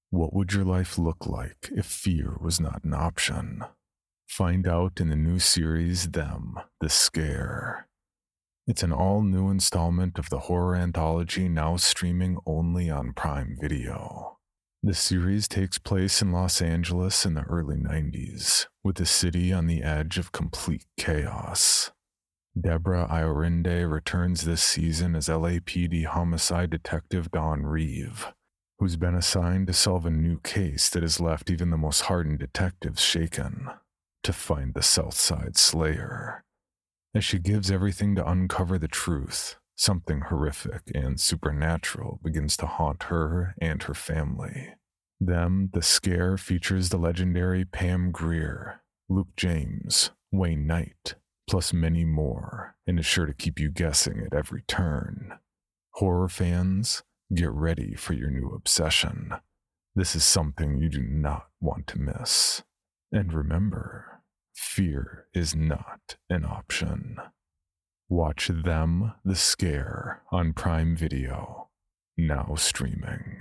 What would your life look like if fear was not an option? Find out in the new series, Them, The Scare. It's an all-new installment of the horror anthology now streaming only on Prime Video. The series takes place in Los Angeles in the early 90s, with the city on the edge of complete chaos. Deborah Iorinde returns this season as LAPD homicide detective Dawn Reeve, who's been assigned to solve a new case that has left even the most hardened detectives shaken, to find the Southside Slayer. As she gives everything to uncover the truth, something horrific and supernatural begins to haunt her and her family. Them, The Scare features the legendary Pam Grier, Luke James, Wayne Knight, plus many more, and is sure to keep you guessing at every turn. Horror fans, get ready for your new obsession. This is something you do not want to miss. And remember, fear is not an option. Watch Them, The Scare on Prime Video, now streaming.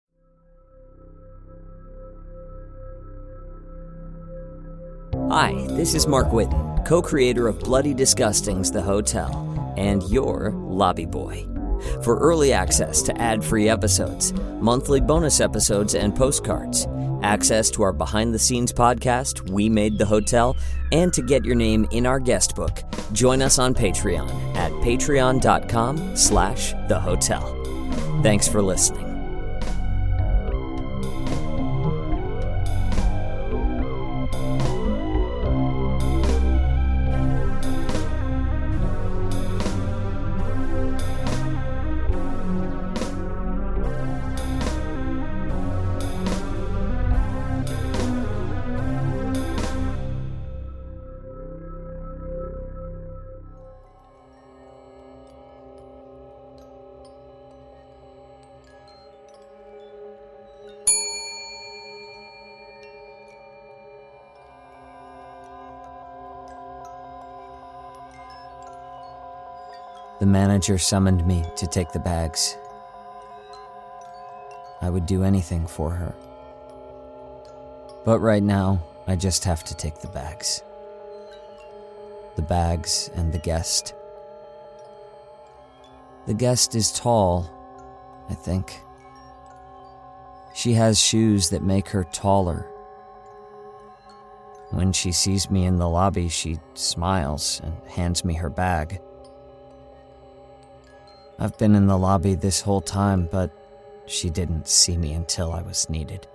Hi, this is Mark Whitten, co-creator of Bloody Disgusting's The Hotel, and your lobby boy. For early access to ad-free episodes, monthly bonus episodes and postcards, access to our behind-the-scenes podcast, We Made the Hotel, and to get your name in our guest book, join us on Patreon at patreon.com/thehotel. Thanks for listening. The manager summoned me to take the bags. I would do anything for her. But right now, I just have to take the bags. The bags and the guest. The guest is tall, I think. She has shoes that make her taller. When she sees me in the lobby, she smiles and hands me her bag. I've been in the lobby this whole time, but she didn't see me until I was needed.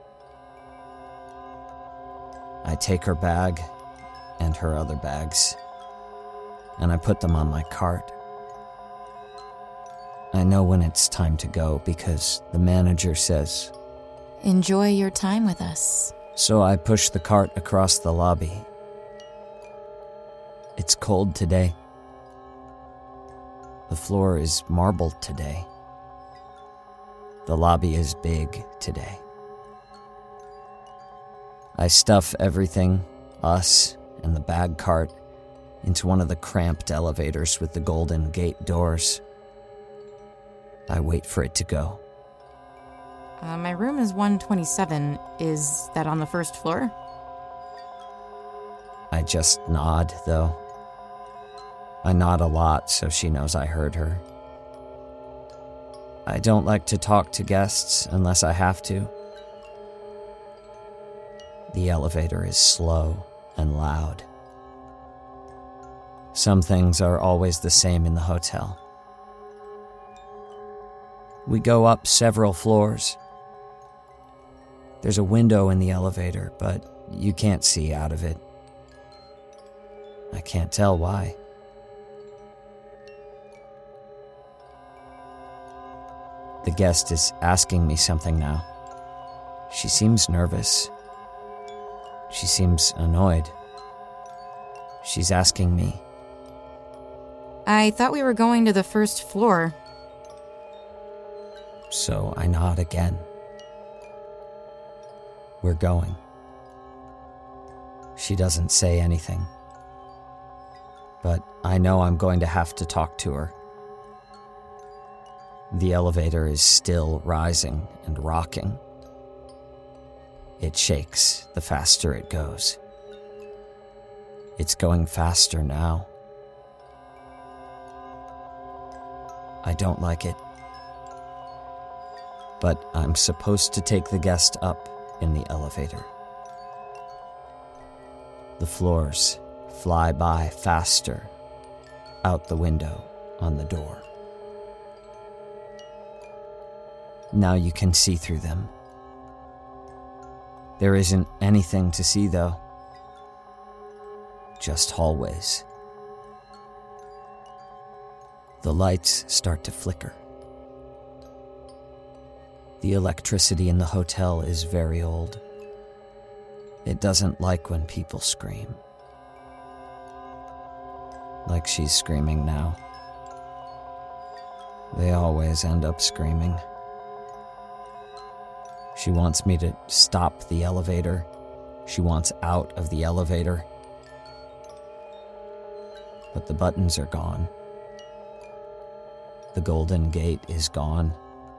I take her bag and her other bags, and I put them on my cart. I know when it's time to go because the manager says, "Enjoy your time with us." So I push the cart across the lobby. It's cold today. The floor is marbled today. The lobby is big today. I stuff everything, us and the bag cart, into one of the cramped elevators with the golden gate doors. I wait for it to go. My room is 127. Is that on the first floor? I just nod, though. I nod a lot so she knows I heard her. I don't like to talk to guests unless I have to. The elevator is slow and loud. Some things are always the same in the hotel. We go up several floors. There's a window in the elevator, but you can't see out of it. I can't tell why. The guest is asking me something now. She seems nervous. She seems annoyed. She's asking me, I thought we were going to the first floor. So I nod again. We're going. She doesn't say anything. But I know I'm going to have to talk to her. The elevator is still rising and rocking. It shakes the faster it goes. It's going faster now. I don't like it. But I'm supposed to take the guest up in the elevator. The floors fly by faster out the window on the door. Now you can see through them. There isn't anything to see, though. Just hallways. The lights start to flicker. The electricity in the hotel is very old. It doesn't like when people scream. Like she's screaming now. They always end up screaming. She wants me to stop the elevator. She wants out of the elevator. But the buttons are gone. The golden gate is gone.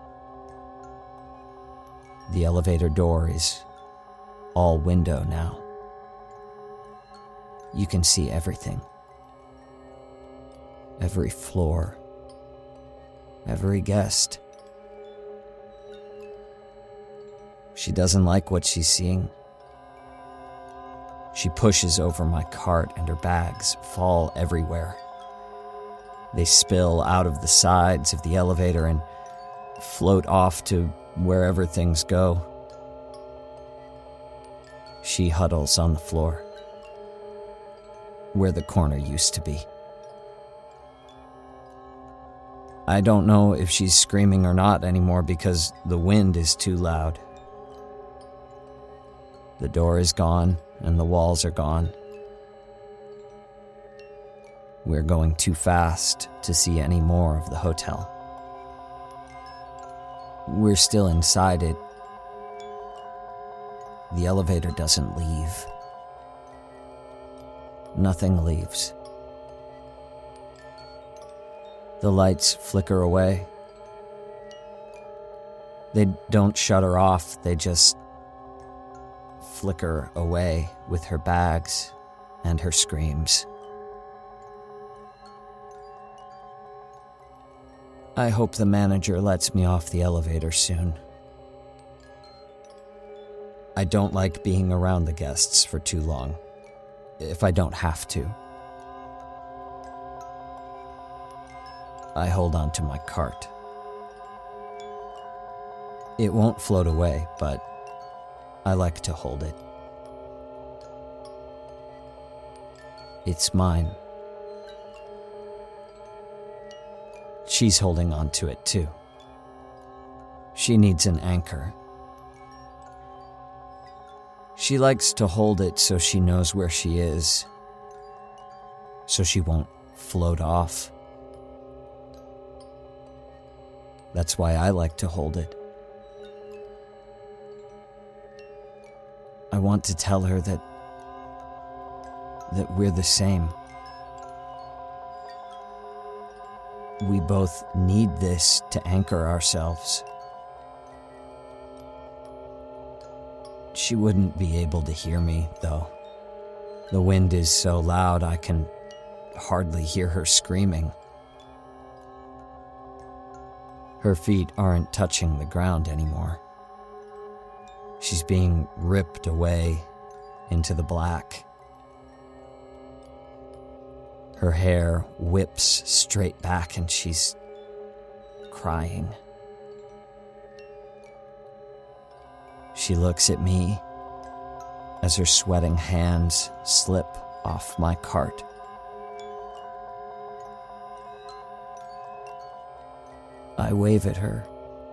The elevator door is all window now. You can see everything. Every floor. Every guest. She doesn't like what she's seeing. She pushes over my cart and her bags fall everywhere. They spill out of the sides of the elevator and float off to wherever things go. She huddles on the floor, where the corner used to be. I don't know if she's screaming or not anymore because the wind is too loud. The door is gone and the walls are gone. We're going too fast to see any more of the hotel. We're still inside it. The elevator doesn't leave. Nothing leaves. The lights flicker away. They don't shut her off, they just flicker away with her bags and her screams. I hope the manager lets me off the elevator soon. I don't like being around the guests for too long, if I don't have to. I hold on to my cart. It won't float away, but I like to hold it. It's mine. She's holding on to it too. She needs an anchor. She likes to hold it so she knows where she is, so she won't float off. That's why I like to hold it. I want to tell her that we're the same. We both need this to anchor ourselves. She wouldn't be able to hear me, though. The wind is so loud I can hardly hear her screaming. Her feet aren't touching the ground anymore. She's being ripped away into the black. Her hair whips straight back and she's crying. She looks at me as her sweating hands slip off my cart. I wave at her.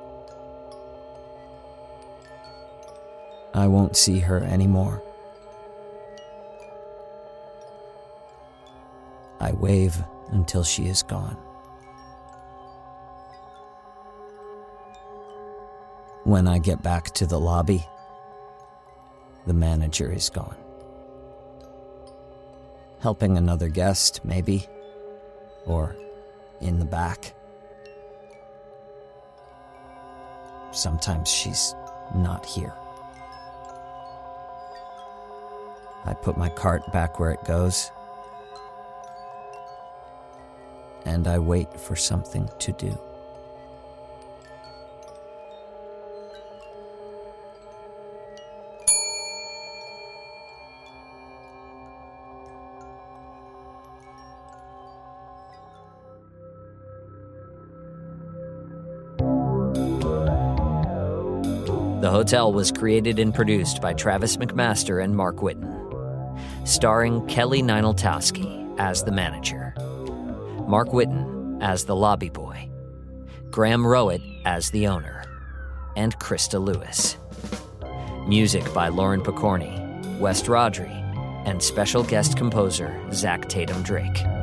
I won't see her anymore. I wave until she is gone. When I get back to the lobby, the manager is gone. Helping another guest, maybe, or in the back. Sometimes she's not here. I put my cart back where it goes, and I wait for something to do. The Hotel was created and produced by Travis McMaster and Mark Whitten, starring Kelly Nineltowski as the manager, Mark Whitten as the lobby boy, Graham Rowett as the owner, and Krista Lewis. Music by Lauren Picorni, West Rodri, and special guest composer Zach Tatum Drake.